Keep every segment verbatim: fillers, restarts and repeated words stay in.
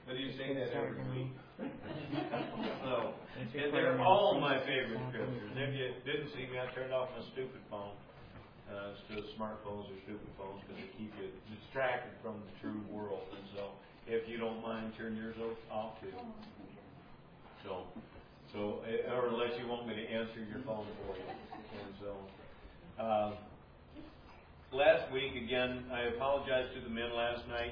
But you say that every week. So, and they're all my favorite scriptures. If you didn't see me, I turned off my stupid phone. Uh, still smartphones or stupid phones because they keep you distracted from the true world. And so, if you don't mind, turn yours off too. So, so or unless you want me to answer your phone for you. And so, uh, last week again, I apologized to the men last night,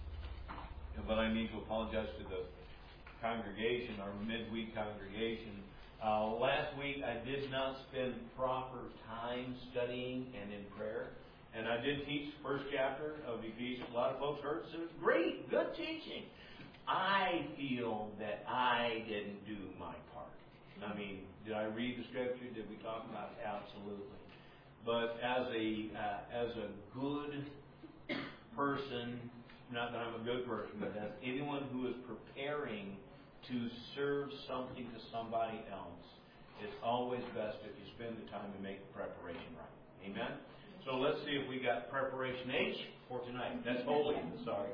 but I need to apologize to the congregation, our midweek congregation. Uh, last week I did not spend proper time studying and in prayer. And I did teach the first chapter of Ephesians. A lot of folks heard it, so it was great, good teaching. I feel that I didn't do my part. I mean, did I read the scripture? Did we talk about it? Absolutely. But as a uh, as a good person, not that I'm a good person, but as anyone who is preparing to serve something to somebody else, it's always best if you spend the time to make the preparation right. Amen? So let's see if we got preparation H for tonight. That's holy. Sorry.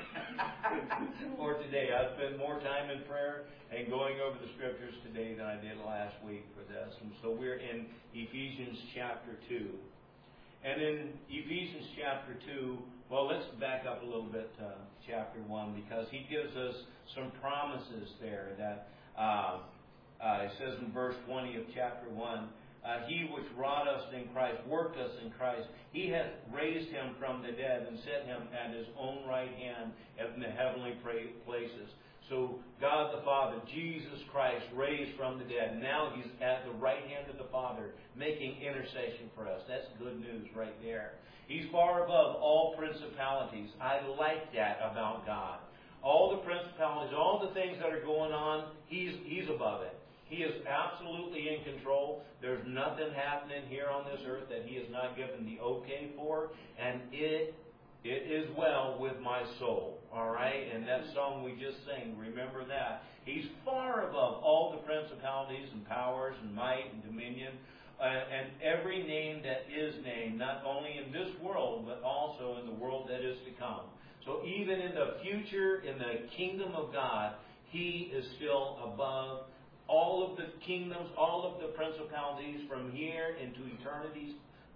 For today. I spent more time in prayer and going over the scriptures today than I did last week for this. And so we're in Ephesians chapter two. And in Ephesians chapter two, well, let's back up a little bit to chapter one, because he gives us some promises there that uh, uh, it says in verse twenty of chapter one, uh, he which wrought us in Christ, worked us in Christ, he hath raised him from the dead and set him at his own right hand in the heavenly places. So God the Father, Jesus Christ, raised from the dead. Now he's at the right hand of the Father, making intercession for us. That's good news right there. He's far above all principalities. I like that about God. All the principalities, all the things that are going on, He's He's above it. He is absolutely in control. There's nothing happening here on this earth that He has not given the okay for. And it it is well with my soul. All right? And that song we just sang, remember that. He's far above all the principalities and powers and might and dominion. Uh, and every name that is named, not only in this world, but also in the world that is to come. So even in the future, in the kingdom of God, He is still above all of the kingdoms, all of the principalities from here into eternities,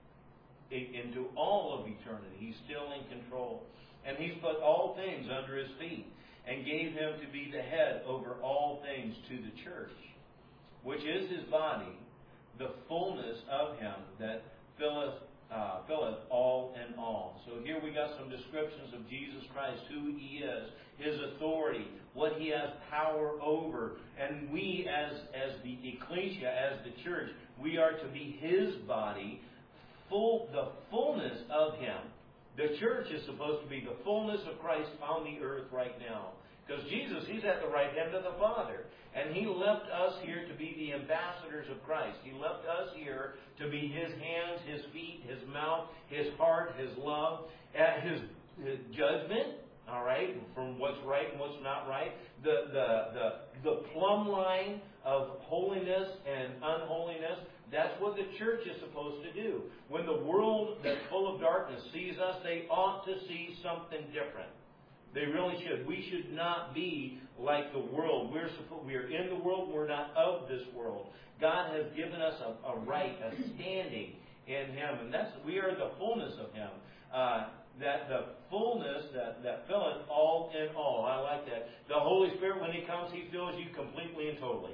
into all of eternity. He's still in control. And He's put all things under His feet and gave Him to be the head over all things to the church, which is His body, the fullness of Him that filleth, uh, filleth all in all. So here we got some descriptions of Jesus Christ, who He is, His authority, what He has power over. And we as, as the ecclesia, as the church, we are to be His body, full the fullness of Him. The church is supposed to be the fullness of Christ on the earth right now. Because Jesus, He's at the right hand of the Father. And He left us here to be the ambassadors of Christ. He left us here to be His hands, His feet, His mouth, His heart, His love, at His, His judgment, all right, from what's right and what's not right. The, the, the, the plumb line of holiness and unholiness. That's what the church is supposed to do. When the world that's full of darkness sees us, they ought to see something different. They really should. We should not be like the world. We're supposed, we are in the world. We're not of this world. God has given us a, a right, a standing in Him, and that's we are the fullness of Him. Uh, that the fullness that, that filleth all in all. I like that. The Holy Spirit, when He comes, He fills you completely and totally.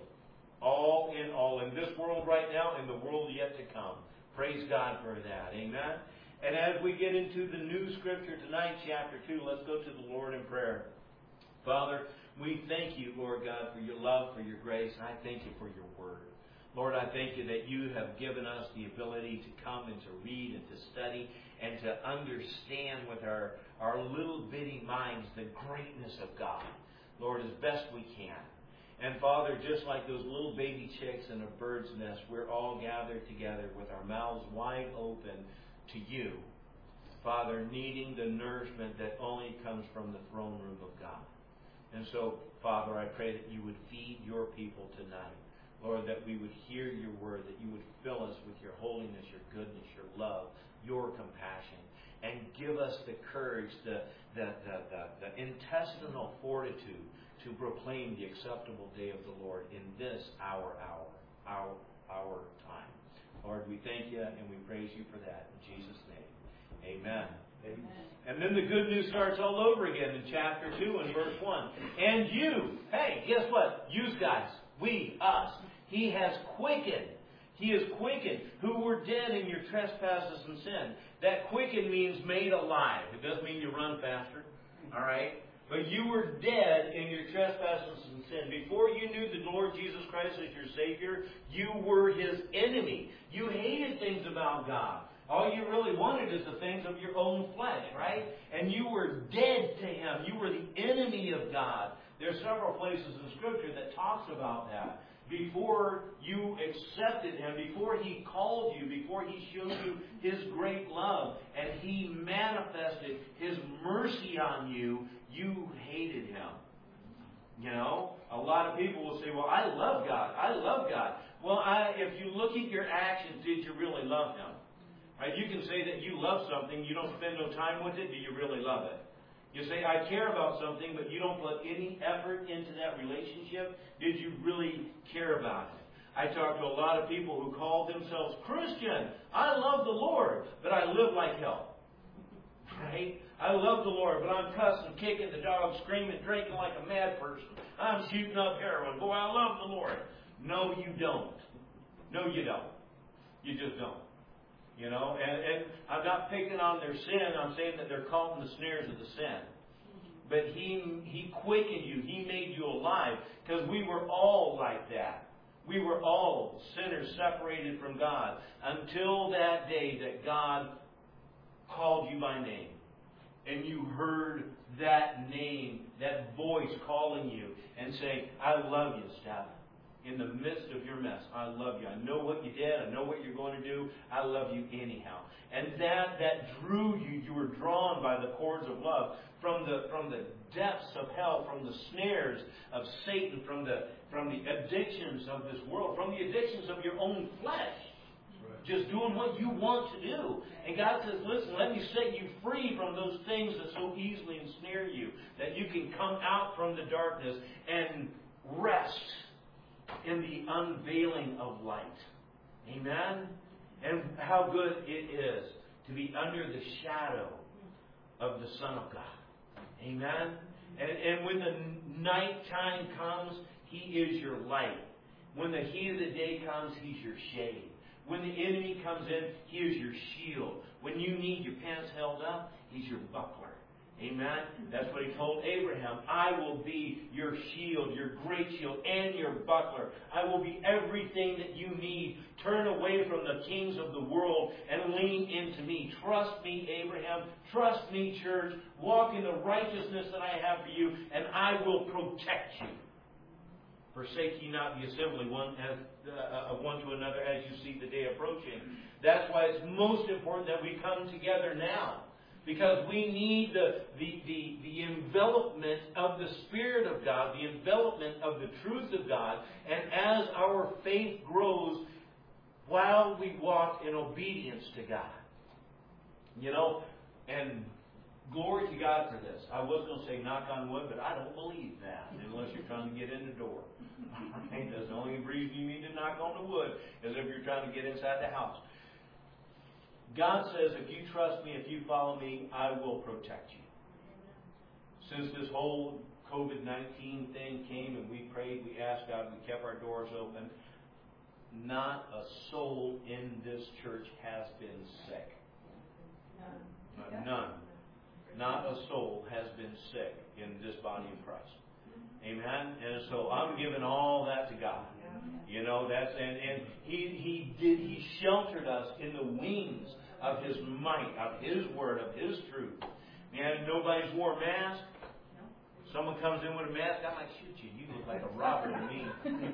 All in all. In this world right now, and the world yet to come. Praise God for that. Amen? And as we get into the new scripture tonight, chapter two, let's go to the Lord in prayer. Father, we thank You, Lord God, for Your love, for Your grace, and I thank You for Your word. Lord, I thank You that You have given us the ability to come and to read and to study and to understand with our, our little bitty minds the greatness of God, Lord, as best we can. And Father, just like those little baby chicks in a bird's nest, we're all gathered together with our mouths wide open to You, Father, needing the nourishment that only comes from the throne room of God. And so, Father, I pray that You would feed Your people tonight. Lord, that we would hear your word, that you would fill us with your holiness, your goodness, your love, your compassion, and give us the courage, the, the, the, the, the intestinal fortitude to proclaim the acceptable day of the Lord in this our hour, our, our time. Lord, we thank you and we praise you for that. In Jesus' name, amen. Amen. And then the good news starts all over again in chapter two and verse one. And you, hey, guess what? You guys, we, us, he has quickened. He is quickened, who were dead in your trespasses and sin. That quickened means made alive. It doesn't mean you run faster. All right? But you were dead in your trespasses and sin. Before you knew the Lord Jesus Christ as your Savior, you were His enemy. You hated things about God. All you really wanted is the things of your own flesh, right? And you were dead to Him. You were the enemy of God. There are several places in Scripture that talks about that. Before you accepted Him, before He called you, before He showed you His great love, and He manifested His mercy on you, you hated Him. You know, a lot of people will say, well, I love God. I love God. Well, I, if you look at your actions, did you really love Him? Right? You can say that you love something, you don't spend no time with it, do you really love it? You say, I care about something, but you don't put any effort into that relationship. Did you really care about it? I talk to a lot of people who call themselves Christian. I love the Lord, but I live like hell. Right? I love the Lord, but I'm cussing, kicking the dog, screaming, drinking like a mad person. I'm shooting up heroin. Boy, I love the Lord. No, you don't. No, you don't. You just don't. You know, and, and I'm not picking on their sin. I'm saying that they're caught in the snares of the sin. But He He quickened you. He made you alive. Because we were all like that. We were all sinners separated from God. Until that day that God called you by name. And you heard that name, that voice calling you and saying, I love you, Steph. In the midst of your mess, I love you. I know what you did. I know what you're going to do. I love you anyhow. And that that drew you. You were drawn by the cords of love from the from the depths of hell, from the snares of Satan, from the from the addictions of this world, from the addictions of your own flesh. Right. Just doing what you want to do. And God says, listen, let me set you free from those things that so easily ensnare you, that you can come out from the darkness and rest in the unveiling of light. Amen? And how good it is to be under the shadow of the Son of God. Amen? And, and when the night time comes, He is your light. When the heat of the day comes, He's your shade. When the enemy comes in, He is your shield. When you need your pants held up, He's your buckler. Amen? That's what He told Abraham. I will be your shield, your great shield, and your buckler. I will be everything that you need. Turn away from the kings of the world and lean into me. Trust me, Abraham. Trust me, church. Walk in the righteousness that I have for you, and I will protect you. Forsake ye not the assembly one as, uh, of one to another as you see the day approaching. That's why it's most important that we come together now. Because we need the, the, the, the envelopment of the Spirit of God, the envelopment of the truth of God. And as our faith grows, while we walk in obedience to God. You know, and glory to God for this. I was going to say knock on wood, but I don't believe that unless you're trying to get in the door. Right? That's the only reason you need to knock on the wood is if you're trying to get inside the house. God says, if you trust me, if you follow me, I will protect you. Since this whole COVID nineteen thing came and we prayed, we asked God, we kept our doors open, not a soul in this church has been sick. None. None. Not a soul has been sick in this body of Christ. Amen? And so I'm giving all that to God. You know, that's, and, and He He did, He sheltered us in the wings of His might, of His word, of His truth. Man, nobody's wore a mask. Someone comes in with a mask, I might shoot you. You look like a robber to me.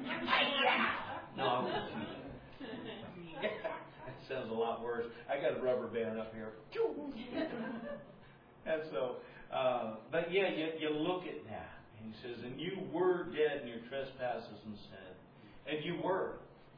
No, I won't shoot you. That sounds a lot worse. I got a rubber band up here. And so, uh, but yeah, you, you look at that. And He says, and you were dead in your trespasses and sin. And you were.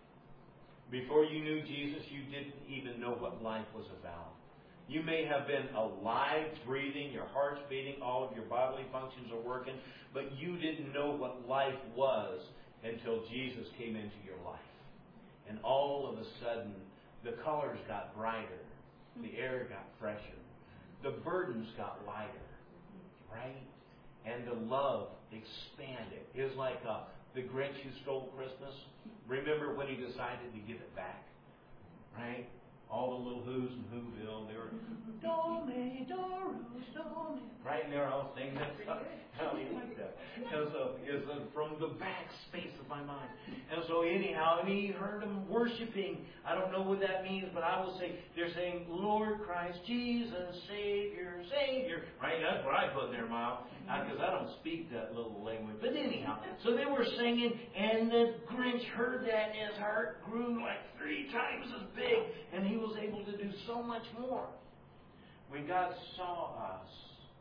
Before you knew Jesus, you didn't even know what life was about. You may have been alive, breathing, your heart's beating, all of your bodily functions are working, but you didn't know what life was until Jesus came into your life. And all of a sudden, the colors got brighter. The air got fresher. The burdens got lighter. Right? And the love expanded. It was like uh, the Grinch who stole Christmas. Remember when he decided to give it back? Right? All the little who's and whoville, they were, do-me, do-ru, do-me. Right? And they were all singing that stuff. How do you like that? And so it's from the back space of my mind. And so anyhow, and he heard them worshiping. I don't know what that means, but I will say, they're saying, Lord Christ, Jesus, Savior, Savior. Right? That's what I put in their mouth, because I don't speak that little language. But anyhow, so they were singing, and the Grinch heard that, and his heart grew like three times as big, and he was able to do so much more. When God saw us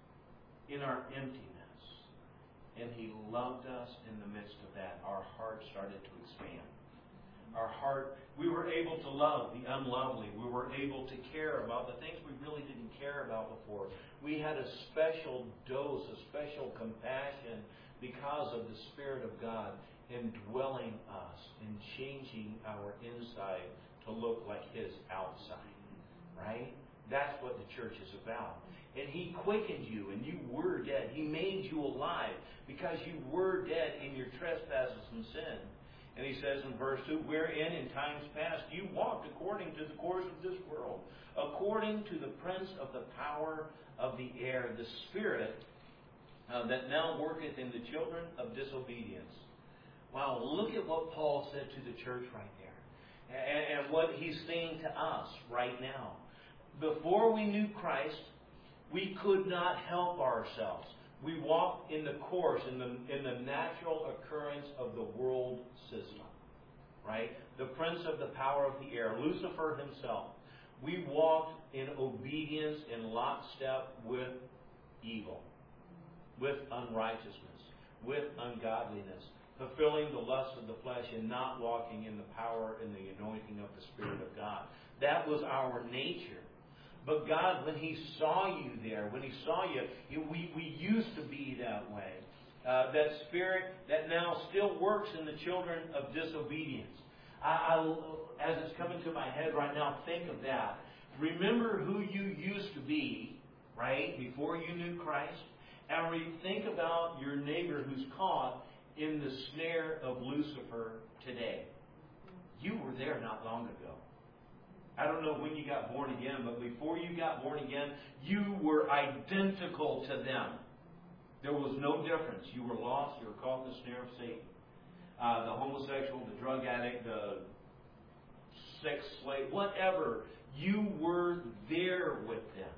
in our emptiness, and He loved us in the midst of that, our heart started to expand. Our heart, we were able to love the unlovely. We were able to care about the things we really didn't care about before. We had a special dose, a special compassion because of the Spirit of God indwelling us and changing our inside to look like His outside. Right? That's what the church is about. And He quickened you, and you were dead. He made you alive because you were dead in your trespasses and sin. And He says in verse two, wherein in times past you walked according to the course of this world, according to the prince of the power of the air, the spirit uh, that now worketh in the children of disobedience. Wow, look at what Paul said to the church right there. And, and what he's saying to us right now. Before we knew Christ, we could not help ourselves. We walked in the course, in the in the natural occurrence of the world system. Right? The prince of the power of the air, Lucifer himself. We walked in obedience in lockstep with evil, with unrighteousness, with ungodliness, fulfilling the lusts of the flesh and not walking in the power and the anointing of the Spirit of God. That was our nature. But God, when He saw you there, when He saw you, we, we used to be that way. Uh, that spirit that now still works in the children of disobedience. I, I, as it's coming to my head right now, think of that. Remember who you used to be, right, before you knew Christ. And re- think about your neighbor who's caught in the snare of Lucifer today. You were there not long ago. I don't know when you got born again, but before you got born again, you were identical to them. There was no difference. You were lost. You were caught in the snare of Satan. Uh, the homosexual, the drug addict, the sex slave, whatever. You were there with them.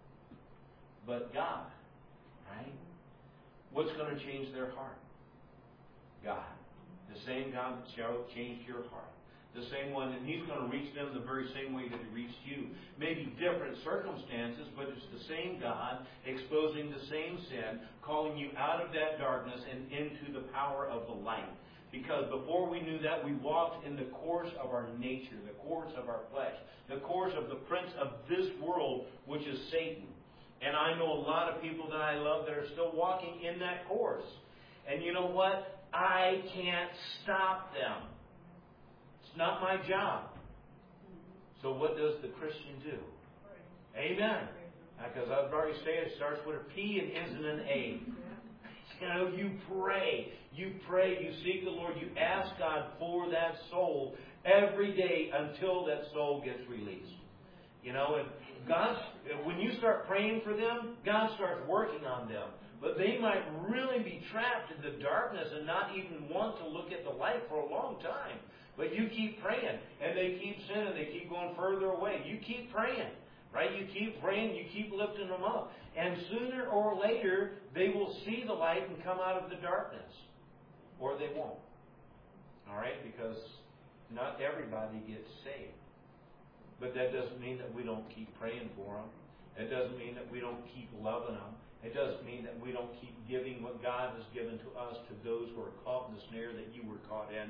But God, right? What's going to change their heart? God. The same God that shall change your heart. The same one, and He's going to reach them the very same way that He reached you. Maybe different circumstances, but it's the same God exposing the same sin, calling you out of that darkness and into the power of the light. Because before we knew that, we walked in the course of our nature, the course of our flesh, the course of the prince of this world, which is Satan. And I know a lot of people that I love that are still walking in that course. And you know what? I can't stop them. It's not my job. So what does the Christian do? Amen. Because I've already said it starts with a P and ends in an A. You know, you pray. You pray. You seek the Lord. You ask God for that soul every day until that soul gets released. You know, and God, when you start praying for them, God starts working on them. But they might really be trapped in the darkness and not even want to look at the light for a long time. But you keep praying, and they keep sinning, they keep going further away. You keep praying, right? You keep praying, you keep lifting them up. And sooner or later, they will see the light and come out of the darkness. Or they won't. All right? Because not everybody gets saved. But that doesn't mean that we don't keep praying for them. It doesn't mean that we don't keep loving them. It doesn't mean that we don't keep giving what God has given to us to those who are caught in the snare that you were caught in.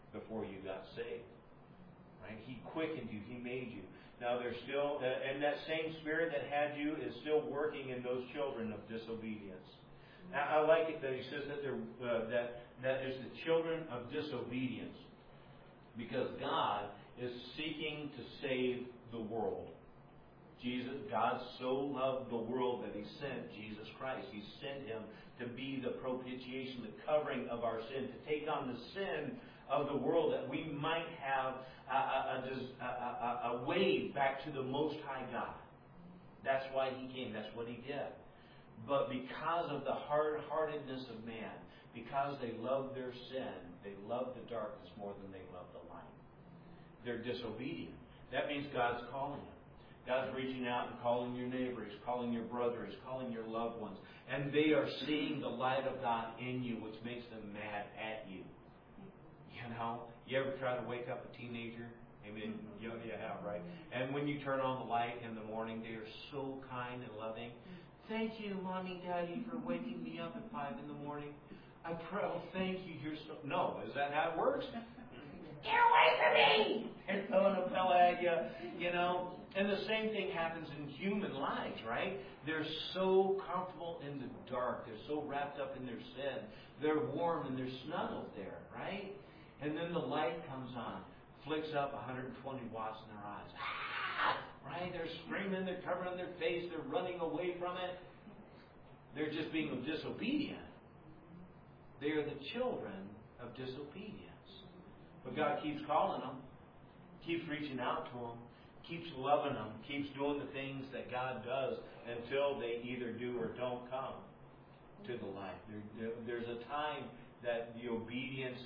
before you got saved. Right? He quickened you. He made you. Now there's still, uh, and that same Spirit that had you is still working in those children of disobedience. Now, I like it that he says that they're uh, that that is the children of disobedience, because God is seeking to save the world. Jesus, God so loved the world that He sent Jesus Christ. He sent Him to be the propitiation, the covering of our sin, to take on the sin of the world, that we might have a, a, a, a, a way back to the Most High God. That's why He came. That's what He did. But because of the hard-heartedness of man, because they love their sin, they love the darkness more than they love the light. They're disobedient. That means God's calling them. God's reaching out and calling your neighbor. He's calling your brother. He's calling your loved ones. And they are seeing the light of God in you, which makes them mad at you. You know? You ever try to wake up a teenager? I mean, you, you have, right? And when you turn on the light in the morning, they are so kind and loving. Thank you, Mommy, Daddy, for waking me up at five in the morning. I pray, oh, thank you. You're so... No, is that how it works? Get away from me! They're throwing a fella at you, you know. And the same thing happens in human lives, right? They're so comfortable in the dark. They're so wrapped up in their sin. They're warm and they're snuggled there, right? And then the light comes on, flicks up one hundred twenty watts in their eyes. Ah! Right? They're screaming, they're covering their face, they're running away from it. They're just being disobedient. They are the children of disobedience. But God keeps calling them, keeps reaching out to them, keeps loving them, keeps doing the things that God does until they either do or don't come to the light. There, there's a time that the obedience...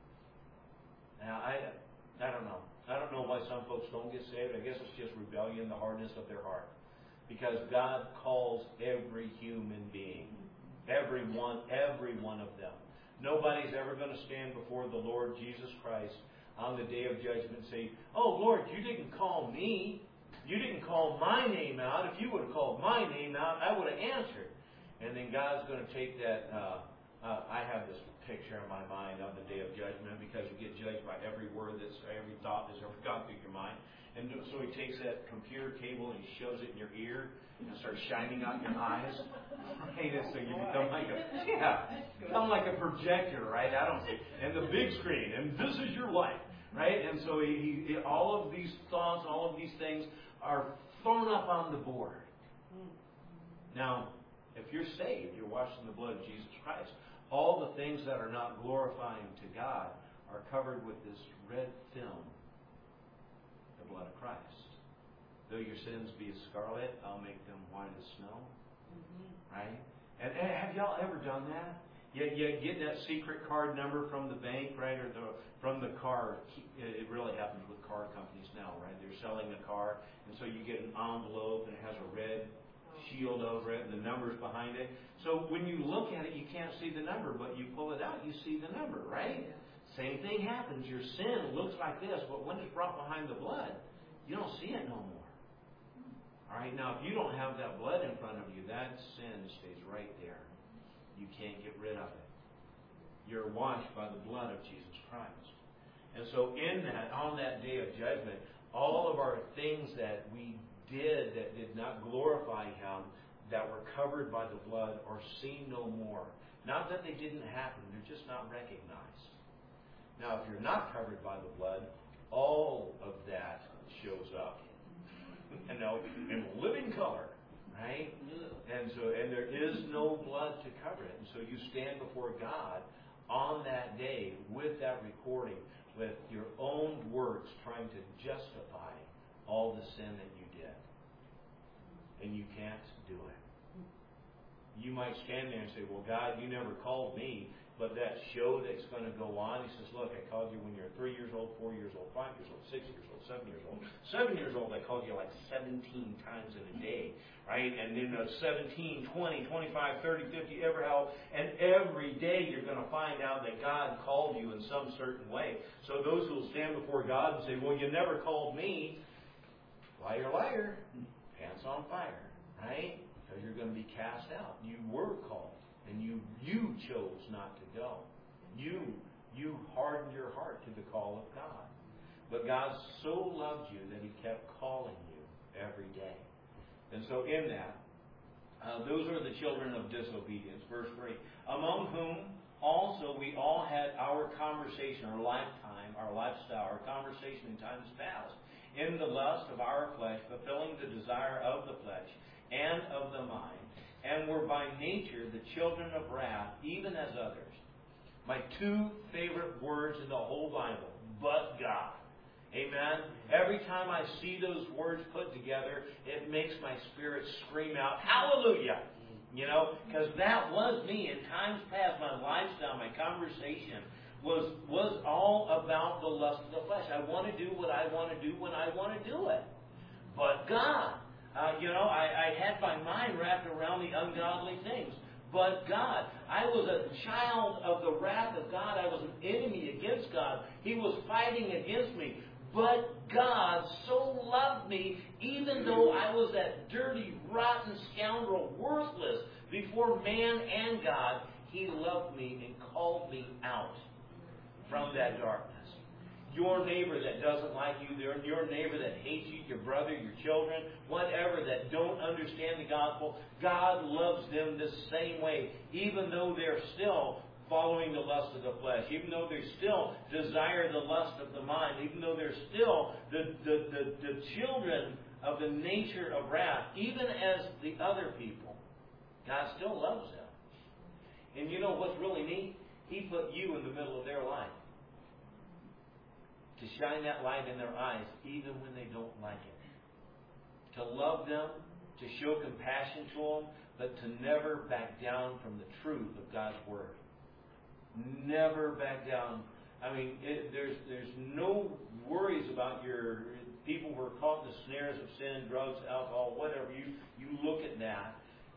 Now, I, I don't know. I don't know why some folks don't get saved. I guess it's just rebellion, the hardness of their heart. Because God calls every human being. Every one, every one of them. Nobody's ever going to stand before the Lord Jesus Christ on the day of judgment and say, oh, Lord, you didn't call me. You didn't call my name out. If you would have called my name out, I would have answered. And then God's going to take that. Uh, uh, I have this picture in my mind of the day of judgment, because you get judged by every word that's, every thought that's ever gone through your mind. And so He takes that computer cable and He shoves it in your ear and starts shining out your eyes. Right? And so you become like a, yeah, become like a projector, right? I don't see. And the big screen, and this is your life, right? And so he, he, all of these thoughts, all of these things are thrown up on the board. Now, if you're saved, you're washed in the blood of Jesus Christ. All the things that are not glorifying to God are covered with this red film, the blood of Christ. Though your sins be as scarlet, I'll make them white as snow. Mm-hmm. Right? And, and have y'all ever done that? You, you get that secret card number from the bank, right, or the, from the car. It really happens with car companies now, right? They're selling a car, and so you get an envelope, and it has a red shield over it, and the number's behind it. So when you look at it, you can't see the number, but you pull it out, you see the number, right? Yeah. Same thing happens. Your sin looks like this, but when it's brought behind the blood, you don't see it no more. All right, now if you don't have that blood in front of you, that sin stays right there. You can't get rid of it. You're washed by the blood of Jesus Christ. And so in that, on that day of judgment, all of our things that we did that did not glorify Him, that were covered by the blood, are seen no more. Not that they didn't happen, they're just not recognized. Now, if you're not covered by the blood, all of that shows up. You know, in living color, right? And so, and there is no blood to cover it. And so you stand before God on that day with that recording, with your own works trying to justify all the sin that you did. And you can't do it. You might stand there and say, well, God, you never called me. But that show that's going to go on, He says, look, I called you when you were three years old, four years old, five years old, six years old, seven years old. Seven years old, I called you like seventeen times in a day, right? And then uh, seventeen, twenty, twenty-five, thirty, fifty, ever how. And every day you're going to find out that God called you in some certain way. So those who will stand before God and say, well, you never called me, liar, liar, pants on fire, right? Because you're going to be cast out. You were called. And you you chose not to go. You you hardened your heart to the call of God. But God so loved you that He kept calling you every day. And so in that, uh, those are the children of disobedience. Verse three. Among whom also we all had our conversation, our lifetime, our lifestyle, our conversation in times past, in the lust of our flesh, fulfilling the desire of the flesh and of the mind, and were by nature the children of wrath, even as others. My two favorite words in the whole Bible, but God. Amen. Every time I see those words put together, it makes my spirit scream out, hallelujah! You know, because that was me in times past. My lifestyle, my conversation was was all about the lust of the flesh. I want to do what I want to do when I want to do it. But God, uh, you know, I, I had my mind wrapped around the ungodly things. But God, I was a child of the wrath of God. I was an enemy against God. He was fighting against me. But God so loved me, even though I was that dirty, rotten scoundrel, worthless before man and God, He loved me and called me out from that darkness. Your neighbor that doesn't like you, your neighbor that hates you, your brother, your children, whatever, that don't understand the gospel, God loves them the same way, even though they're still following the lust of the flesh, even though they still desire the lust of the mind, even though they're still the, the, the, the children of the nature of wrath, even as the other people, God still loves them. And you know what's really neat? He put you in the middle of their life to shine that light in their eyes, even when they don't like it. To love them, to show compassion to them, but to never back down from the truth of God's Word. Never back down. I mean, it, there's there's no worries about your people who are caught in the snares of sin, drugs, alcohol, whatever. You you look at that.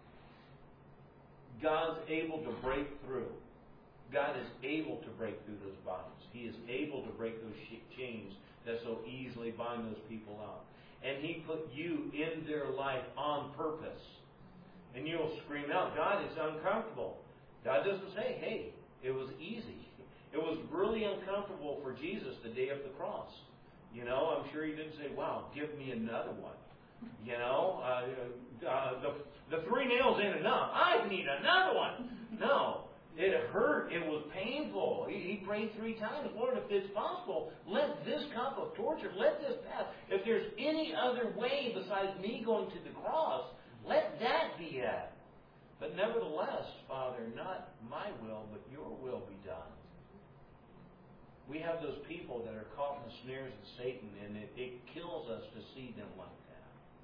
God's able to break through. God is able to break through those bonds. He is able to break those chains that so easily bind those people out. And He put you in their life on purpose. And you'll scream out, God, it's uncomfortable. God doesn't say, hey, it was easy. It was really uncomfortable for Jesus the day of the cross. You know, I'm sure He didn't say, wow, give me another one. You know, uh, uh, the, the three nails ain't enough. I need another one. No, it hurt. It was painful. He, he prayed three times, Lord, if it's possible, let this cup of torture, let this pass. If there's any other way besides me going to the cross, let that be it. But nevertheless, Father, not my will, but your will be done. We have those people that are caught in the snares of Satan, and it, it kills us to see them like that.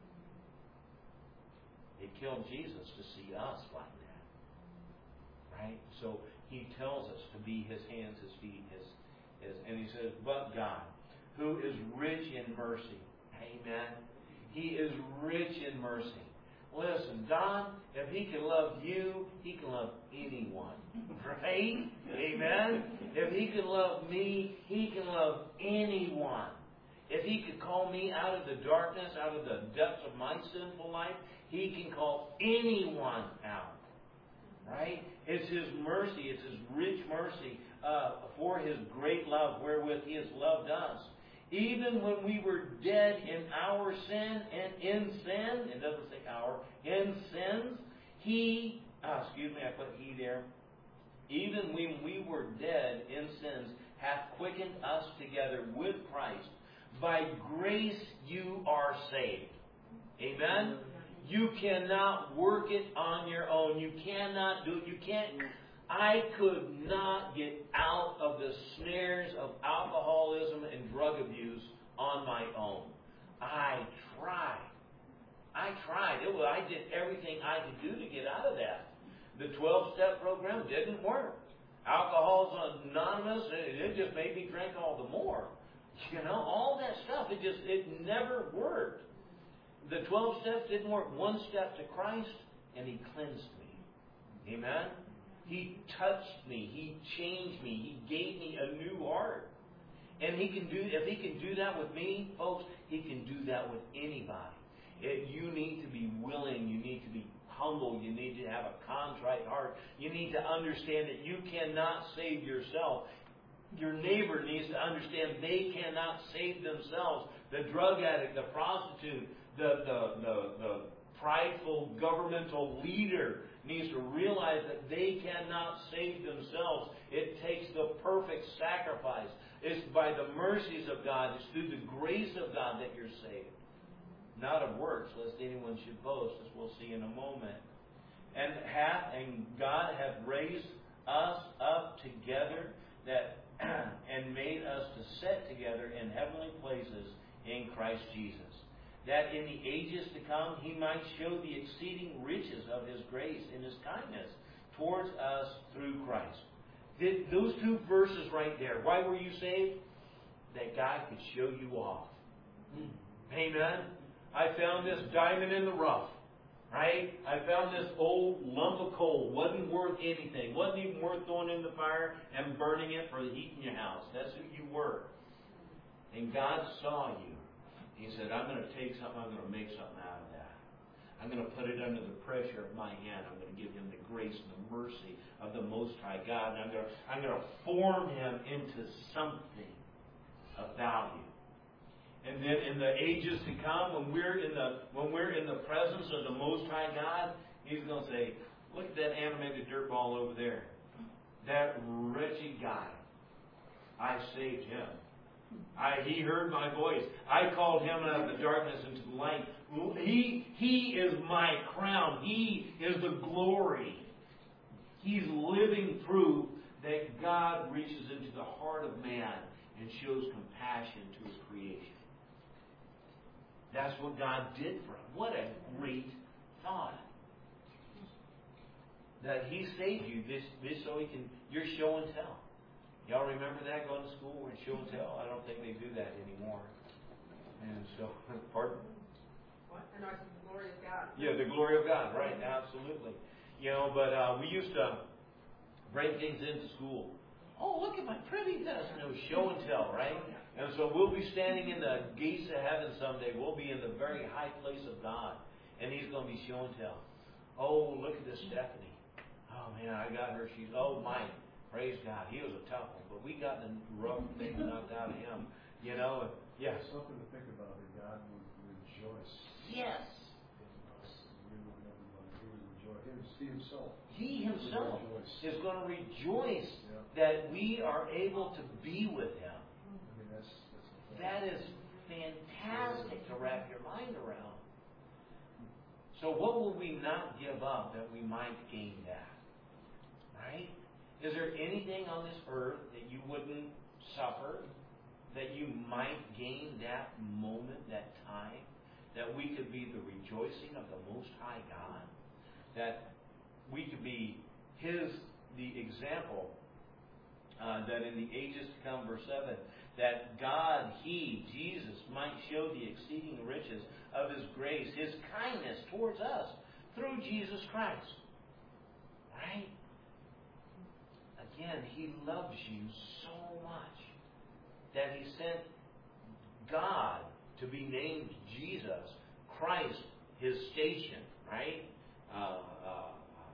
It killed Jesus to see us like that. Right? So He tells us to be His hands, His feet, His, his and He says, but God, who is rich in mercy. Amen. He is rich in mercy. Listen, Don, if He can love you, He can love anyone. Right? Amen? If He can love me, He can love anyone. If He could call me out of the darkness, out of the depths of my sinful life, He can call anyone out. Right? It's His mercy. It's His rich mercy uh, for His great love wherewith He has loved us. Even when we were dead in our sin and in sin, it doesn't say our, in sins, He, oh, excuse me, I put He there. Even when we were dead in sins, hath quickened us together with Christ. By grace you are saved. Amen? You cannot work it on your own. You cannot do it. You can't. I could not get out of the snares of alcoholism and drug abuse on my own. I tried. I tried. It was, I did everything I could do to get out of that. The twelve-step program didn't work. Alcohol's Anonymous, it, it just made me drink all the more. You know, all that stuff, it just, it never worked. The twelve steps didn't work. One step to Christ, and He cleansed me. Amen? He touched me. He changed me. He gave me a new heart. And He can do, if He can do that with me, folks, He can do that with anybody. It, you need to be willing. You need to be humble. You need to have a contrite heart. You need to understand that you cannot save yourself. Your neighbor needs to understand they cannot save themselves. The drug addict, the prostitute, the, the, the, the prideful governmental leader needs to realize that they cannot save themselves. It takes the perfect sacrifice. It's by the mercies of God. It's through the grace of God that you're saved. Not of works, lest anyone should boast, as we'll see in a moment. And hath and God hath raised us up together that and made us to sit together in heavenly places in Christ Jesus, that in the ages to come He might show the exceeding riches of His grace and His kindness towards us through Christ. Did those two verses right there, why were you saved? That God could show you off. Amen. I found this diamond in the rough. Right? I found this old lump of coal. Wasn't worth anything. Wasn't even worth throwing in the fire and burning it for heating your house. That's who you were. And God saw you. He said, I'm going to take something, I'm going to make something out of that. I'm going to put it under the pressure of my hand. I'm going to give him the grace and the mercy of the Most High God. And I'm going to, I'm going to form him into something of value. And then in the ages to come, when we're in the when we're in the presence of the Most High God, He's going to say, look at that animated dirt ball over there. That wretched guy. I saved him. I, he heard my voice. I called him out of the darkness into the light. He, he is my crown. He is the glory. He's living proof that God reaches into the heart of man and shows compassion to His creation. That's what God did for him. What a great thought. That He saved you this, this so He can, you're show and tell. Y'all remember that going to school where show and tell? I don't think they do that anymore. And so, pardon? What? And I said the glory of God. Yeah, the glory of God, right, absolutely. You know, but uh, we used to bring things into school. Oh, look at my privy dozen. It was show and tell, right? And so we'll be standing in the gates of heaven someday. We'll be in the very high place of God. And He's going to be show and tell. Oh, look at this Stephanie. Oh, man, I got her. She's, oh, Mike. Praise God. He was a tough one. But we got the rough things knocked out of him. You know, and, yes. There's something to think about that God would rejoice. Yes. He would rejoice. He himself. He himself is going to rejoice yeah. that we are able to be with Him. I mean, that's, that's That is fantastic to wrap your mind around. So what will we not give up that we might gain that? Right? Is there anything on this earth that you wouldn't suffer, that you might gain that moment, that time, that we could be the rejoicing of the Most High God? That we could be His, the example, uh, that in the ages to come, verse seven, that God, He, Jesus, might show the exceeding riches of His grace, His kindness towards us through Jesus Christ. Right? Again, He loves you so much that He sent God to be named Jesus, Christ, His station, right? Uh, uh,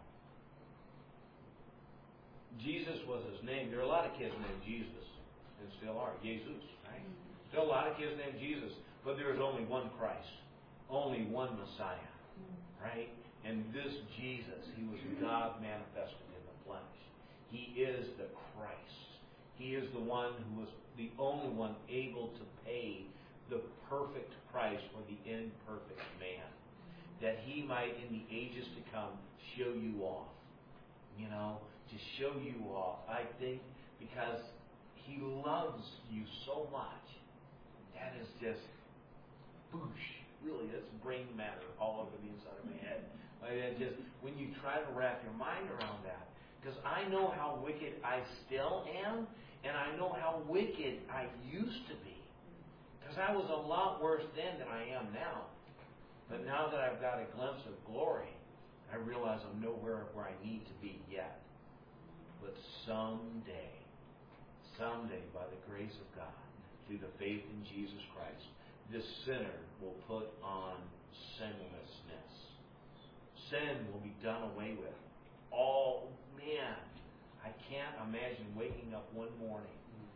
Jesus was His name. There are a lot of kids named Jesus, and still are. Jesus, right? Still a lot of kids named Jesus, but there is only one Christ, only one Messiah, right? And this Jesus, He was God manifested in the flesh. He is the Christ. He is the one who was the only one able to pay the perfect price for the imperfect man, that He might in the ages to come show you off. You know, to show you off. I think because He loves you so much. That is just boosh. Really, that's brain matter all over the inside of my head. Like that just when you try to wrap your mind around that. Because I know how wicked I still am, and I know how wicked I used to be. Because I was a lot worse then than I am now. But now that I've got a glimpse of glory, I realize I'm nowhere where I need to be yet. But someday, someday, by the grace of God, through the faith in Jesus Christ, this sinner will put on sinlessness. Sin will be done away with. All, man, I can't imagine waking up one morning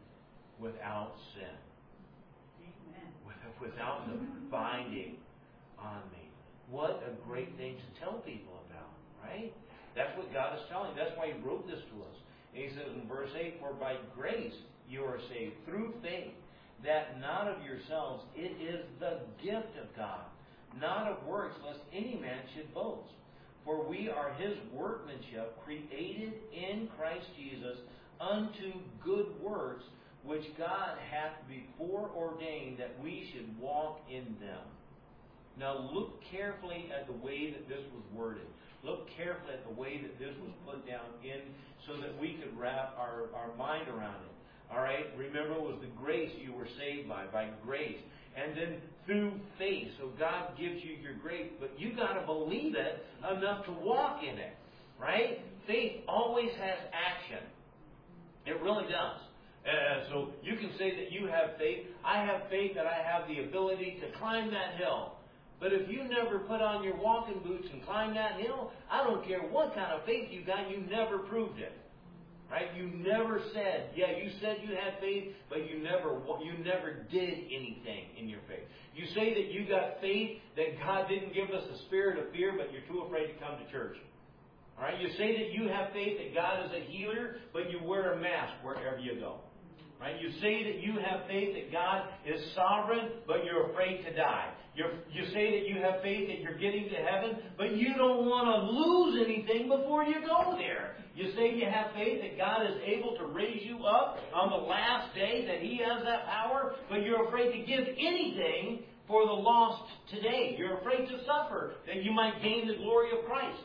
without sin. Amen. Without the binding on me. What a great thing to tell people about, right? That's what God is telling. That's why He wrote this to us. And He says in verse eight, "For by grace you are saved through faith, that not of yourselves, it is the gift of God, not of works, lest any man should boast. For we are His workmanship, created in Christ Jesus unto good works, which God hath before ordained that we should walk in them." Now look carefully at the way that this was worded. Look carefully at the way that this was put down in, so that we could wrap our, our mind around it. All right? Remember, it was the grace you were saved by, by grace. And then through faith. So God gives you your grace, but you got to believe it enough to walk in it. Right? Faith always has action. It really does. And so you can say that you have faith. I have faith that I have the ability to climb that hill. But if you never put on your walking boots and climb that hill, I don't care what kind of faith you got, you never proved it. Right? You never said, yeah, you said you had faith, but you never you never did anything in your faith. You say that you got faith, that God didn't give us a spirit of fear, but you're too afraid to come to church. All right? You say that you have faith that God is a healer, but you wear a mask wherever you go. Right? You say that you have faith that God is sovereign, but you're afraid to die. You're, you say that you have faith that you're getting to heaven, but you don't want to lose anything before you go there. You say you have faith that God is able to raise you up on the last day, that He has that power, but you're afraid to give anything for the lost today. You're afraid to suffer, that you might gain the glory of Christ.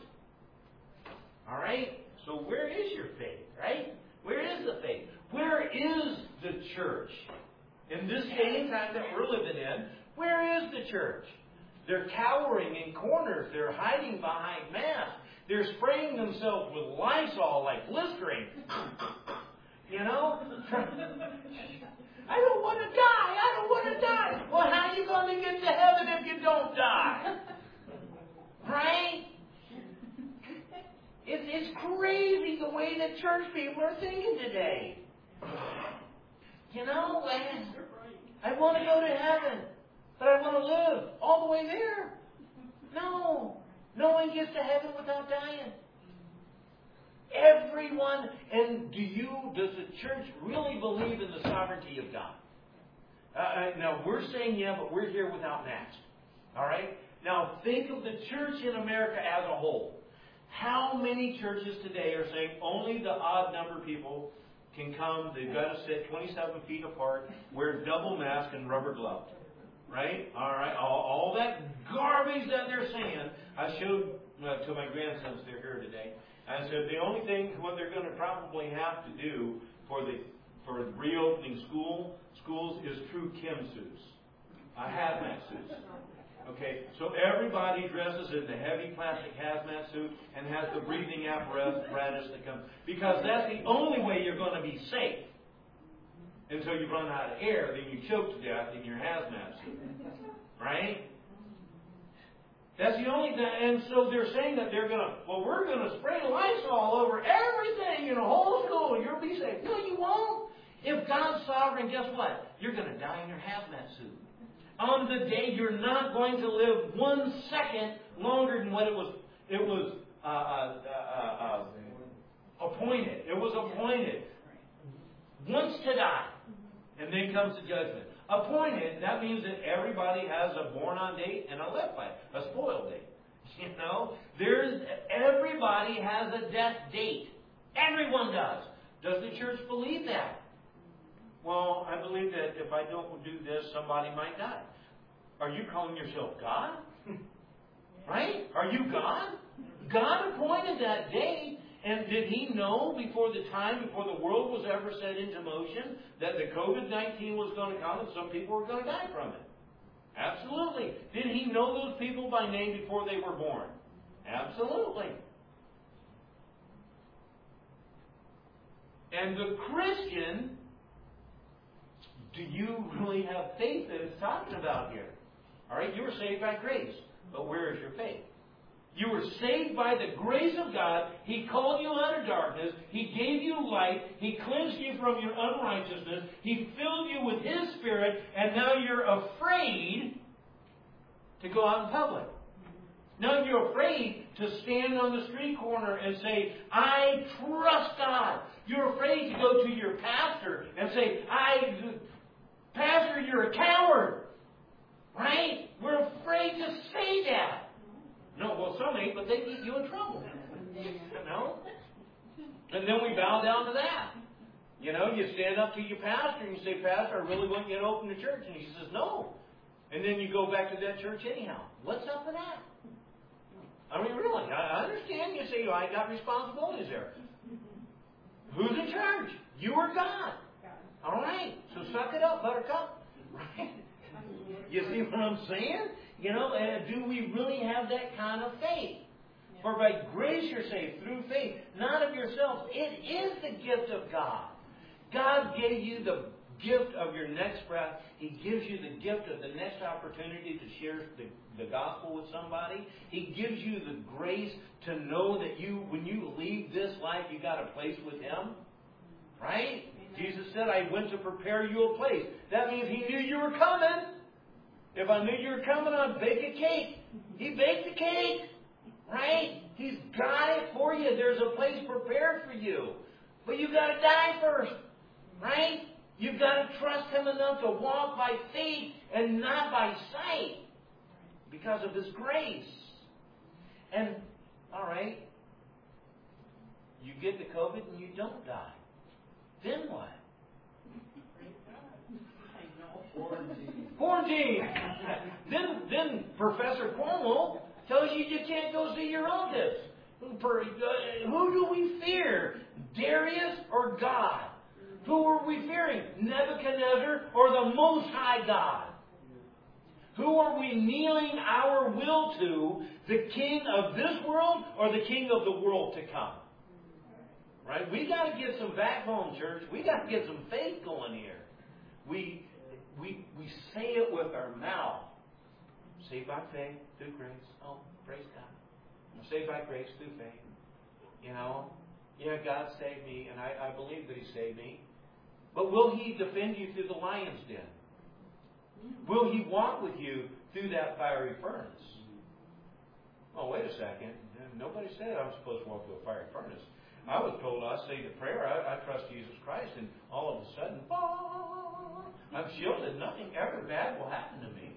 All right? So where is your faith, right? Where is the faith? Where is the church? In this day and time that we're living in, where is the church? They're cowering in corners. They're hiding behind masks. They're spraying themselves with Lysol like Listerine. You know? I don't want to die. I don't want to die. Well, how are you going to get to heaven if you don't die? Right? It's, it's crazy the way that church people are thinking today. You know, I, I want to go to heaven, but I want to live all the way there. No. No one gets to heaven without dying. Everyone. And do you, does the church really believe in the sovereignty of God? Uh, now, we're saying yeah, but we're here without masks. All right? Now, think of the church in America as a whole. How many churches today are saying only the odd number of people can come, they've got to sit twenty-seven feet apart, wear double mask and rubber gloves? Right? All right. All, all that garbage that they're saying, I showed uh, to my grandsons, they're here today. I said the only thing, what they're going to probably have to do for the for reopening school schools is true Kim suits, uh, hazmat suits. Okay, so everybody dresses in the heavy plastic hazmat suit and has the breathing apparatus that comes, because that's the only way you're going to be safe. Until you run out of air, then you choke to death in your hazmat suit. Right? That's the only thing. And so they're saying that they're going to, well, we're going to spray Lysol over everything in the whole school. You'll be safe. No, you won't. If God's sovereign, guess what? You're going to die in your hazmat suit. On the day, you're not going to live one second longer than what it was, it was uh, uh, uh, uh, appointed. It was appointed. Once to die. And then comes the judgment. Appointed, that means that everybody has a born on date and a left by, a spoiled date. You know? There's everybody has a death date. Everyone does. Does the church believe that? Well, I believe that if I don't do this, somebody might die. Are you calling yourself God? Right? Are you God? God appointed that day. And did He know before the time, before the world was ever set into motion, that the covid nineteen was going to come and some people were going to die from it? Absolutely. Did He know those people by name before they were born? Absolutely. And the Christian, do you really have faith that it's talking about here? All right, you were saved by grace, but where is your faith? You were saved by the grace of God. He called you out of darkness. He gave you light. He cleansed you from your unrighteousness. He filled you with His Spirit. And now you're afraid to go out in public. Now you're afraid to stand on the street corner and say, I trust God. You're afraid to go to your pastor and say, I, Pastor, you're a coward. Right? We're afraid to say that. No, well, some ain't, but they get you in trouble. You know? And then we bow down to that. You know, you stand up to your pastor and you say, Pastor, I really want you to open the church. And he says, no. And then you go back to that church anyhow. What's up with that? I mean, really, I understand you say, well, I got responsibilities there. Who's in charge? You or God? All right. So suck it up, buttercup. Right? You see what I'm saying? You know, uh, do we really have that kind of faith? Yeah. For by grace you're saved through faith, not of yourselves. It is the gift of God. God gave you the gift of your next breath. He gives you the gift of the next opportunity to share the, the gospel with somebody. He gives you the grace to know that you, when you leave this life, you got a place with Him. Right? Amen. Jesus said, I went to prepare you a place. That means He knew you were coming. If I knew you were coming, I'd bake a cake. He baked the cake. Right? He's got it for you. There's a place prepared for you. But you've got to die first. Right? You've got to trust Him enough to walk by faith and not by sight. Because of His grace. And, all right, you get the COVID and you don't die. Then what? Quarantine. Quarantine. then, then Professor Cuomo tells you you can't go see your relatives. Who do we fear? Darius or God? Who are we fearing? Nebuchadnezzar or the Most High God? Who are we kneeling our will to? The king of this world or the king of the world to come? Right? We got to get some backbone, church. We got to get some faith going here. We we we say it with our mouth. Saved by faith through grace. Oh, praise God. I'm saved by grace through faith. You know, yeah, God saved me, and I, I believe that He saved me. But will He defend you through the lion's den? Will He walk with you through that fiery furnace? Oh, wait a second. Nobody said I'm supposed to walk through a fiery furnace. I was told I say the prayer, I, I trust Jesus Christ, and all of a sudden, bah, I'm shielded. Nothing ever bad will happen to me.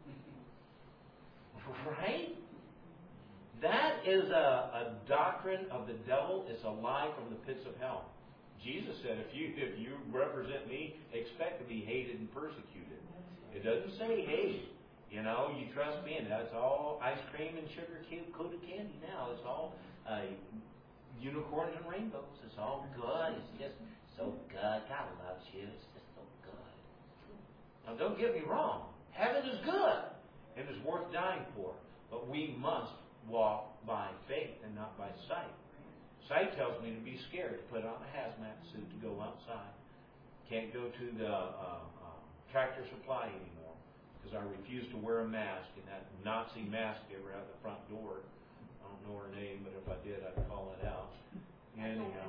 Right? That is a, a doctrine of the devil. It's a lie from the pits of hell. Jesus said, if you if you represent me, expect to be hated and persecuted. It doesn't say, hey, you know, you trust me, and that's all ice cream and sugar-coated candy now. It's all uh, unicorns and rainbows. It's all good. It's just so good. God loves you. It's just so good. Now, don't get me wrong. Heaven is good and is worth dying for. But we must walk by faith and not by sight. Sight tells me to be scared, to put on a hazmat suit to go outside. Can't go to the uh, uh, Tractor Supply anymore because I refuse to wear a mask. And that Nazi mask they were at the front door. I don't know her name, but if I did, I'd call it out. Anyhow,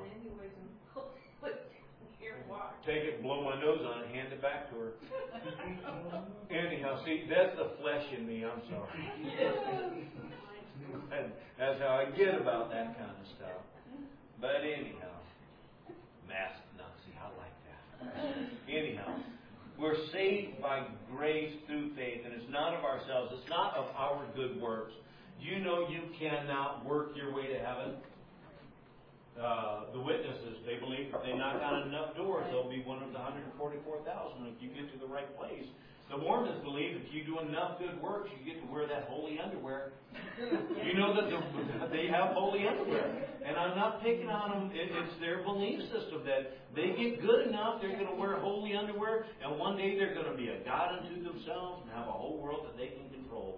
take it, blow my nose on it, hand it back to her. Anyhow, see, that's the flesh in me. I'm sorry. That's how I get about that kind of stuff. But anyhow, mask Nazi, I like that. Anyhow, we're saved by grace through faith, and it's not of ourselves. It's not of our good works. You know you cannot work your way to heaven. Uh, the witnesses, they believe if they knock on enough doors, they'll be one of the one hundred forty-four thousand if you get to the right place. The Mormons believe if you do enough good works, you get to wear that holy underwear. You know that the, they have holy underwear. And I'm not picking on them. It, it's their belief system that they get good enough, they're going to wear holy underwear, and one day they're going to be a God unto themselves and have a whole world that they can control.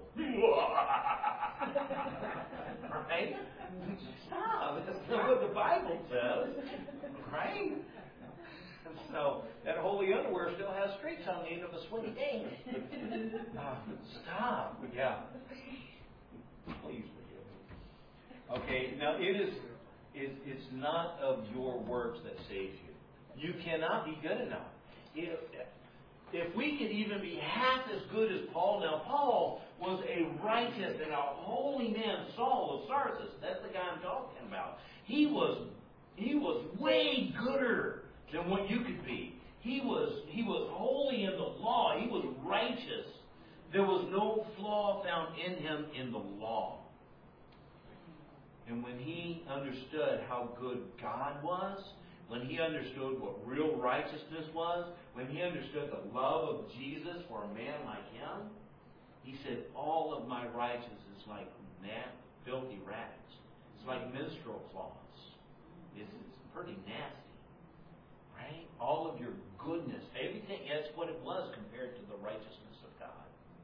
Right? Stop. That's not what the Bible says. Right? So, that holy underwear still has streaks on the end of a swing. Dang it. Uh, stop. Yeah. Please forgive me. Okay, now it is, it, it's not of your works that saves you. You cannot be good enough. If, if we could even be half as good as Paul, now Paul was a righteous and a holy man, Saul of Tarsus. That's the guy I'm talking about. He was, he was way gooder than what you could be. He was, he was holy in the law. He was righteous. There was no flaw found in him in the law. And when he understood how good God was, when he understood what real righteousness was, when he understood the love of Jesus for a man like him, he said, all of my righteousness is like na- filthy rags. It's like menstrual cloths. It's, it's pretty nasty. Right? All of your goodness, everything, that's what it was compared to the righteousness of God.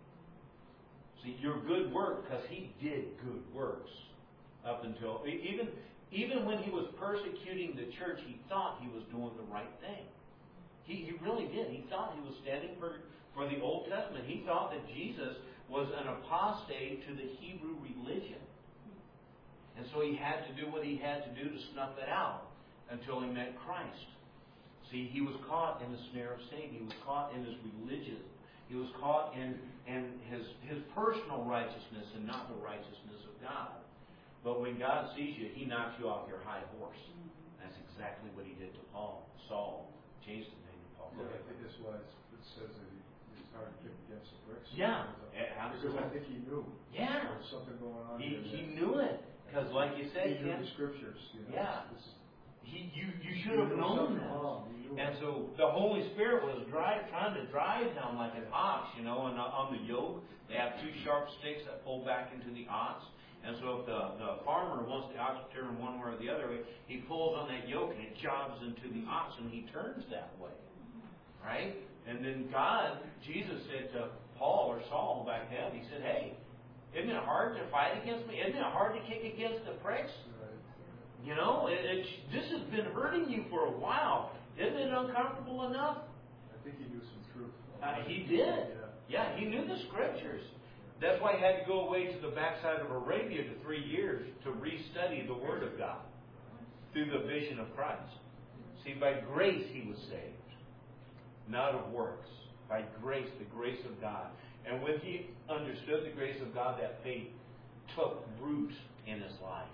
See, your good work, because he did good works up until, even, even when he was persecuting the church, he thought he was doing the right thing. He, he really did. He thought he was standing for, for the Old Testament. He thought that Jesus was an apostate to the Hebrew religion. And so he had to do what he had to do to snuff it out until he met Christ. See, he was caught in the snare of Satan. He was caught in his religion. He was caught in, in his, his personal righteousness and not the righteousness of God. But when God sees you, he knocks you off your high horse. That's exactly what he did to Paul. Saul changed the name of Paul. Yeah, I think that's why it says that he, his heart kicked against the bricks. Yeah, because I think he knew. Yeah. There was something going on. He, he knew it. Because like you said, he knew the scriptures. You know, yeah. This is, He, you, you should have known that. And so the Holy Spirit was drive, trying to drive him like an ox, you know, and on the yoke, they have two sharp sticks that pull back into the ox. And so if the, the farmer wants the ox to turn one way or the other way, he pulls on that yoke and it jogs into the ox and he turns that way. Right? And then God, Jesus said to Paul or Saul back then, he said, hey, isn't it hard to fight against me? Isn't it hard to kick against the pricks? You know, it, it, this has been hurting you for a while. Isn't it uncomfortable enough? I think he knew some truth. Uh, he did. Yeah. yeah, he knew the scriptures. That's why he had to go away to the backside of Arabia for three years to restudy the Word of God through the vision of Christ. See, by grace he was saved, not of works. By grace, the grace of God. And when he understood the grace of God, that faith took root in his life.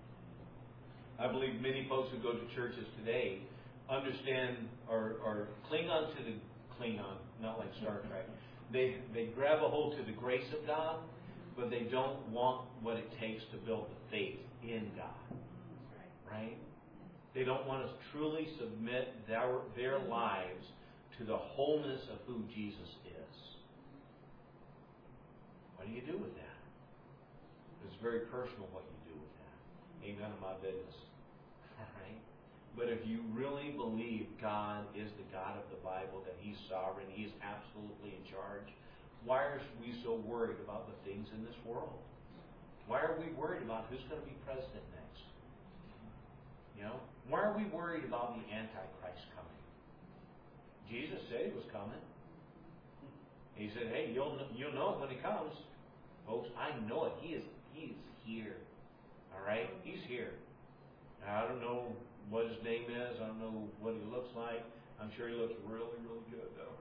I believe many folks who go to churches today understand or, or cling on to the cling on, not like Star Trek. They they grab a hold to the grace of God, but they don't want what it takes to build the faith in God. Right? They don't want to truly submit their, their lives to the wholeness of who Jesus is. What do you do with that? It's very personal what you do with that. Ain't none of my business. Right? But if you really believe God is the God of the Bible, that He's sovereign, He is absolutely in charge, why are we so worried about the things in this world? Why are we worried about who's going to be president next? You know? Why are we worried about the Antichrist coming? Jesus said He was coming. He said, hey, you'll, you'll know it when He comes. Folks, I know it. He is, he is here. All right? He's here. Now, I don't know what His name is. I don't know what He looks like. I'm sure He looks really, really good, though.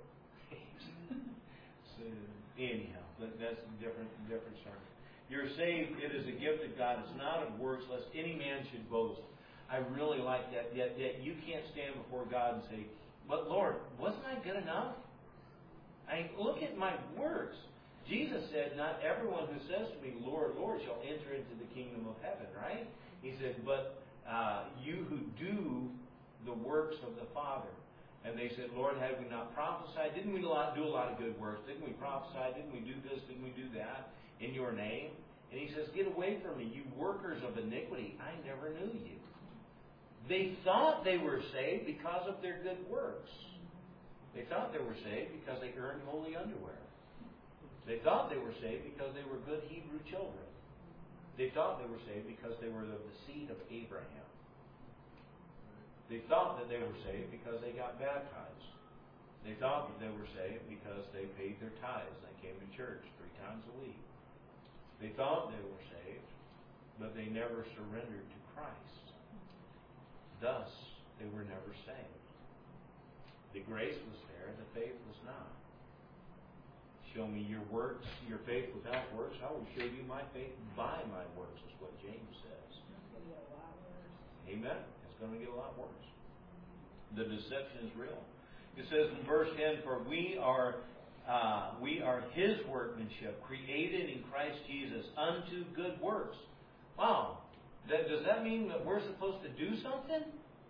So, anyhow, that's a different, different sermon. You're saved. It is a gift of God. It's not of works, lest any man should boast. I really like that. Yet, yet you can't stand before God and say, but Lord, wasn't I good enough? I mean, look at my works. Jesus said, not everyone who says to me, Lord, Lord, shall enter into the kingdom of heaven, right? He said, but uh, you who do the works of the Father. And they said, Lord, had we not prophesied? Didn't we do a lot of good works? Didn't we prophesy? Didn't we do this? Didn't we do that in your name? And He says, get away from me, you workers of iniquity. I never knew you. They thought they were saved because of their good works. They thought they were saved because they earned holy underwear. They thought they were saved because they were good Hebrew children. They thought they were saved because they were of the seed of Abraham. They thought that they were saved because they got baptized. They thought that they were saved because they paid their tithes and they came to church three times a week. They thought they were saved but they never surrendered to Christ. Thus, they were never saved. The grace was there, the faith was not. Show me your works, your faith without works. I will show you my faith by my works, is what James says. Amen. It's going to get a lot worse. The deception is real. It says in verse ten, "For we are uh, we are His workmanship, created in Christ Jesus unto good works." Wow. That, does that mean that we're supposed to do something?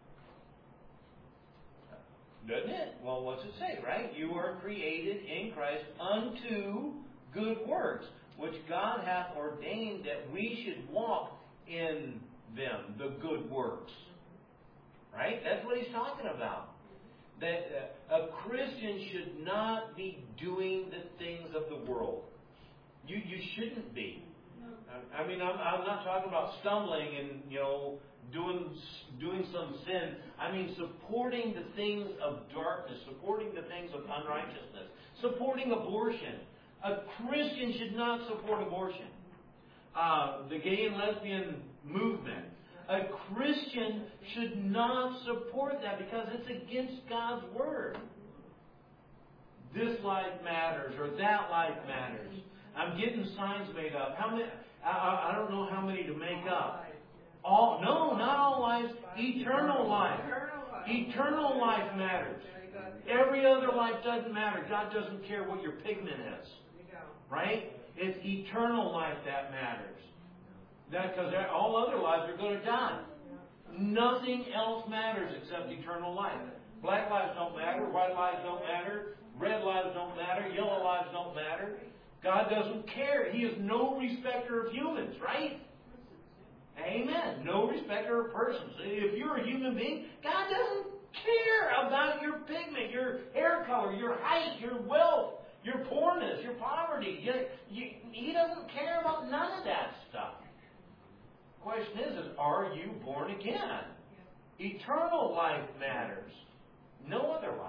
Doesn't it? Well, what's it say, right? You are created in Christ unto good works, which God hath ordained that we should walk in them, the good works. Right? That's what he's talking about. That uh, a Christian should not be doing the things of the world. You you shouldn't be. I mean, I'm, I'm not talking about stumbling and, you know, doing doing some sin. I mean, supporting the things of darkness, supporting the things of unrighteousness, supporting abortion. A Christian should not support abortion. Uh, the gay and lesbian movement. A Christian should not support that because it's against God's Word. This life matters or that life matters. I'm getting signs made up. How many? I, I don't know how many to make up. All no, not all lives. Eternal life. Eternal life matters. Every other life doesn't matter. God doesn't care what your pigment is. Right? It's eternal life that matters. That because all other lives are going to die. Nothing else matters except eternal life. Black lives don't matter. White lives don't matter. Red lives don't matter. Yellow lives don't matter. God doesn't care. He is no respecter of humans, right? Amen. No respecter of persons. If you're a human being, God doesn't care about your pigment, your hair color, your height, your wealth, your poorness, your poverty. You, you, he doesn't care about none of that stuff. The question is, is, are you born again? Eternal life matters. No other life.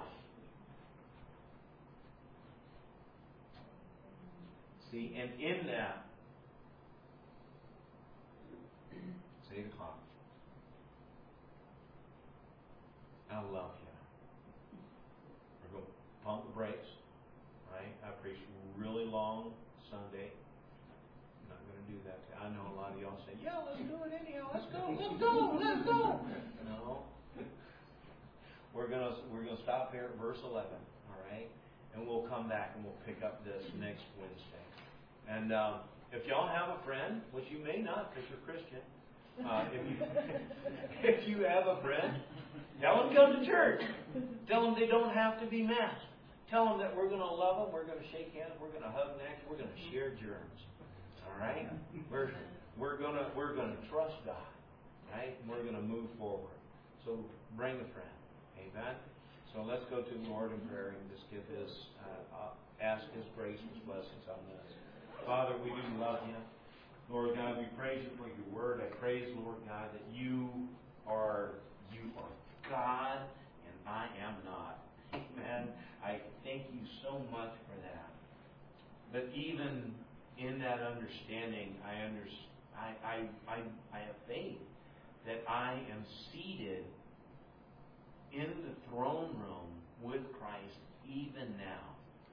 See, and in that, it's eight o'clock. I love you. We're going to pump the brakes, right? I preached really long Sunday. I'm not going to do that. I know a lot of y'all say, yeah, let's do it anyhow. Let's go, let's go, let's go. No. We're going to we're going to stop here at verse eleven, all right? And we'll come back and we'll pick up this next Wednesday. And um, if y'all have a friend, which you may not because you're Christian, uh, if you if you have a friend, tell them to come to church. Tell them they don't have to be masked. Tell them that we're going to love them, we're going to shake hands, we're going to hug necks, we're going to share germs. All right? We're we're going to we're going to trust God, right? And we're going to move forward. So bring a friend. Amen. So let's go to the Lord in prayer and just give His uh, uh, ask His grace and His blessings on this. Father, we do love You. Lord God, we praise You for Your Word. I praise, Lord God, that You are You are God and I am not. Amen. I thank You so much for that. But even in that understanding, I under, I, I, I, I have faith that I am seated in the throne room with Christ even now.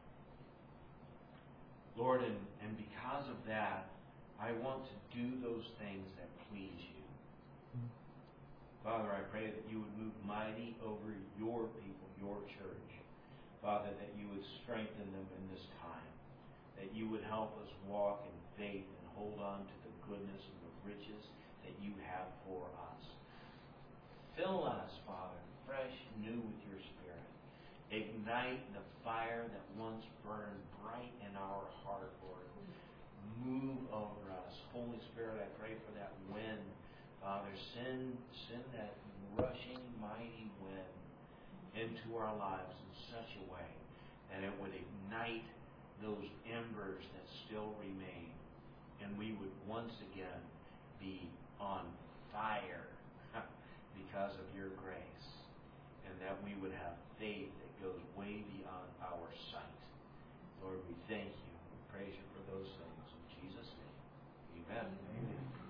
Lord, and, and because of that, I want to do those things that please You. Father, I pray that You would move mighty over Your people, Your church. Father, that You would strengthen them in this time. That You would help us walk in faith and hold on to the goodness and the riches that You have for us. Fill us, Father, fresh, new with Your Spirit. Ignite the fire that once burned bright in our heart, Lord. Move over us. Holy Spirit, I pray for that wind. Father, send, send that rushing, mighty wind into our lives in such a way that it would ignite those embers that still remain. And we would once again be on fire because of Your grace. And that we would have faith that goes way beyond our sight. Lord, we thank You. We praise You for those things. In Jesus' name, amen. Amen.